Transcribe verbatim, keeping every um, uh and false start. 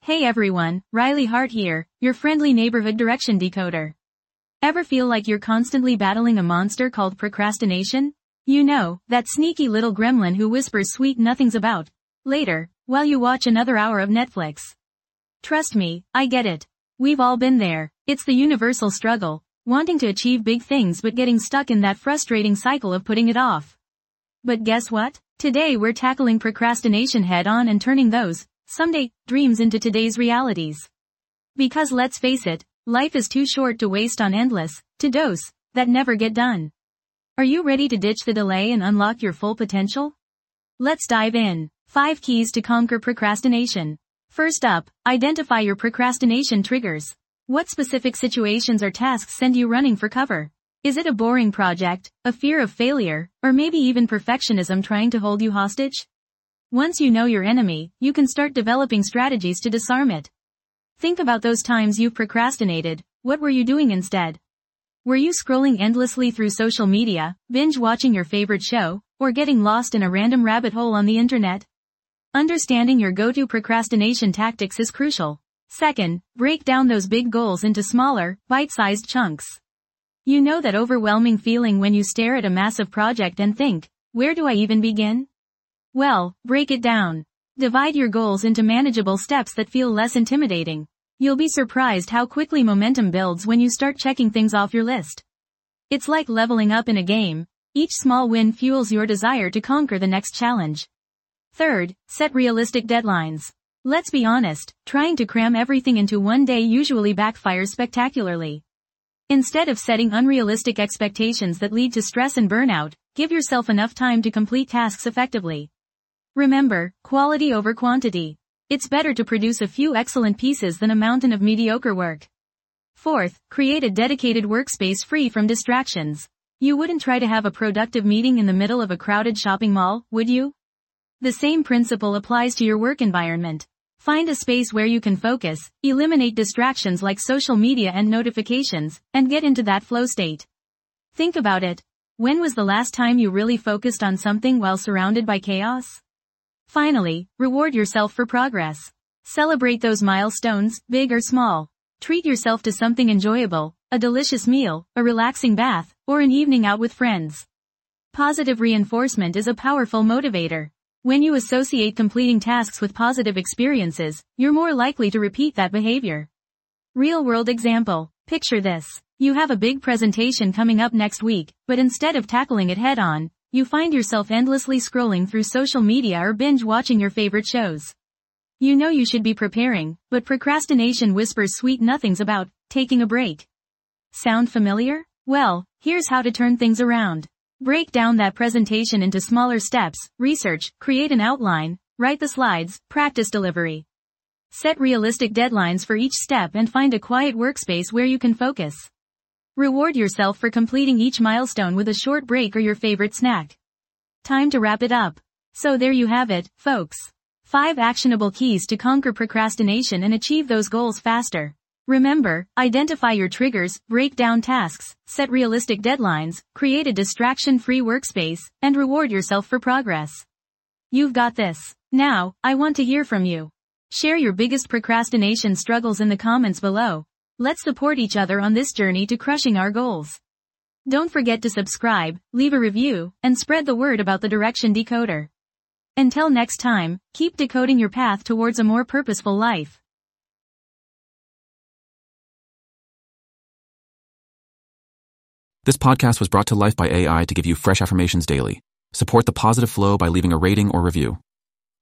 Hey everyone, Riley Hart here, your friendly neighborhood direction decoder. Ever feel like you're constantly battling a monster called procrastination? You know, that sneaky little gremlin who whispers sweet nothings about later, while you watch another hour of Netflix. Trust me, I get it. We've all been there. It's the universal struggle, wanting to achieve big things but getting stuck in that frustrating cycle of putting it off. But guess what? Today we're tackling procrastination head on and turning those someday dreams into today's realities. Because let's face it, life is too short to waste on endless to-dos that never get done. Are you ready to ditch the delay and unlock your full potential? Let's dive in. five Keys to Conquer Procrastination. First up, identify your procrastination triggers. What specific situations or tasks send you running for cover? Is it a boring project, a fear of failure, or maybe even perfectionism trying to hold you hostage? Once you know your enemy, you can start developing strategies to disarm it. Think about those times you've procrastinated. What were you doing instead? Were you scrolling endlessly through social media, binge watching your favorite show, or getting lost in a random rabbit hole on the internet? Understanding your go-to procrastination tactics is crucial. Second, break down those big goals into smaller, bite-sized chunks. You know that overwhelming feeling when you stare at a massive project and think, where do I even begin? Well, break it down. Divide your goals into manageable steps that feel less intimidating. You'll be surprised how quickly momentum builds when you start checking things off your list. It's like leveling up in a game. Each small win fuels your desire to conquer the next challenge. Third, set realistic deadlines. Let's be honest, trying to cram everything into one day usually backfires spectacularly. Instead of setting unrealistic expectations that lead to stress and burnout, give yourself enough time to complete tasks effectively. Remember, quality over quantity. It's better to produce a few excellent pieces than a mountain of mediocre work. Fourth, create a dedicated workspace free from distractions. You wouldn't try to have a productive meeting in the middle of a crowded shopping mall, would you? The same principle applies to your work environment. Find a space where you can focus, eliminate distractions like social media and notifications, and get into that flow state. Think about it. When was the last time you really focused on something while surrounded by chaos? Finally, reward yourself for progress. Celebrate those milestones, big or small. Treat yourself to something enjoyable, a delicious meal, a relaxing bath, or an evening out with friends. Positive reinforcement is a powerful motivator. When you associate completing tasks with positive experiences, you're more likely to repeat that behavior. Real-world example. Picture this. You have a big presentation coming up next week, but instead of tackling it head-on, you find yourself endlessly scrolling through social media or binge-watching your favorite shows. You know you should be preparing, but procrastination whispers sweet nothings about taking a break. Sound familiar? Well, here's how to turn things around. Break down that presentation into smaller steps, research, create an outline, write the slides, practice delivery. Set realistic deadlines for each step and find a quiet workspace where you can focus. Reward yourself for completing each milestone with a short break or your favorite snack. Time to wrap it up. So there you have it, folks. Five actionable keys to conquer procrastination and achieve those goals faster. Remember, identify your triggers, break down tasks, set realistic deadlines, create a distraction-free workspace, and reward yourself for progress. You've got this. Now, I want to hear from you. Share your biggest procrastination struggles in the comments below. Let's support each other on this journey to crushing our goals. Don't forget to subscribe, leave a review, and spread the word about the Direction Decoder. Until next time, keep decoding your path towards a more purposeful life. This podcast was brought to life by A I to give you fresh affirmations daily. Support the positive flow by leaving a rating or review.